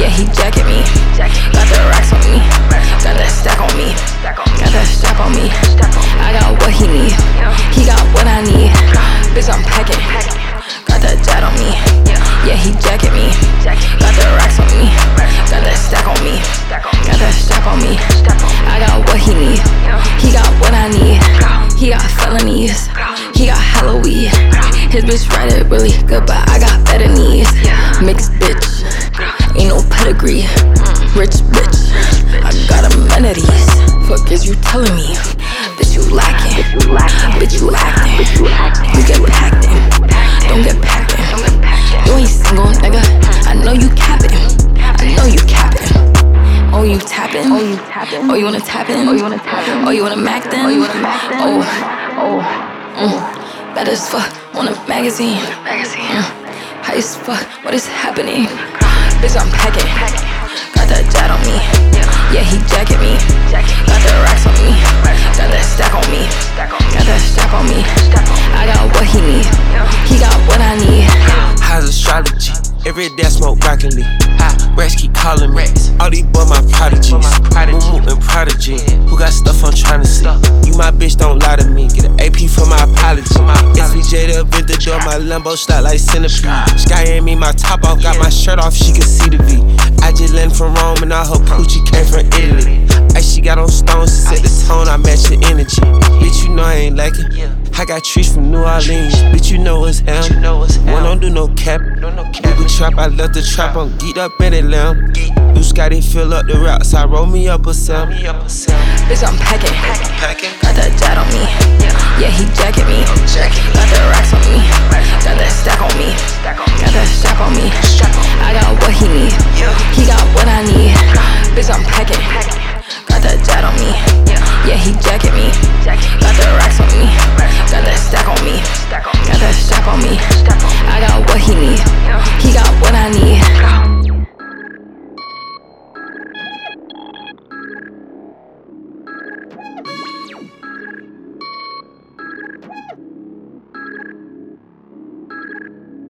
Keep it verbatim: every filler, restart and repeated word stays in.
Yeah, he jacket me. Got the racks on me. Got that stack on me. Got that strap on me. I got what he need. He got what I need. Bitch, I'm packing. Got that jet on me. Yeah, he jacket me. Got the racks on me. Got that stack on me. Got that strap on me. I got what he need. He got what I need. He got felonies. He got hella weed. His bitch ride it really good, but I got better knees. Mixed bitch, ain't no pedigree. Rich bitch, I got amenities. Fuck is you telling me? Bitch, you lacking. Bitch, you acting. You get packed in. Don't get packed in. You ain't single, nigga. I know you capping. I know you capping. Oh, you tapping? Oh, you tapping? Oh, you wanna tap in? Oh, you wanna tap in? Oh, you wanna mac then? Oh, you wanna mac then? Oh, oh, mm. Bad as fuck on a magazine. Magazine. Mm. High as fuck. What is happening? Bitch, I'm packing. Got that jet on me. Yeah, he jacket me. Got the racks on me. Got that stack on me. Got that strap on me. I got what he need. He got what I need. How's astrology? Every day I smoke broccoli. Rex keep calling me. All these boys my prodigies. Moo and Prodigy. Who got stuff I'm trying to see? You my bitch, don't lie to me. Get an A P for my apology. S V J to bid the door. My Lambo shot like centipede. Sky ain't me, my top off. Got my shirt off, she can see the V. I just landed from Rome and all her coochie came from Italy. Ay, she got on stones to set the tone. I match the energy. Bitch, you know I ain't like it. I got trees from New Orleans. Bitch, you know it's him. One don't do no cap. Google trap, I left the trap. I'm geeked up in it, lamb. Blue Scotty fill up the rocks. I roll me up a cell. Bitch, I'm packing. Got that jet on me. Yeah, he jacket me. Got the racks on me. Got that stack on me. Got that strap on me. I got what he need. He got what I need. Bitch, I'm packing. Got that jet on me. Yeah, he jacket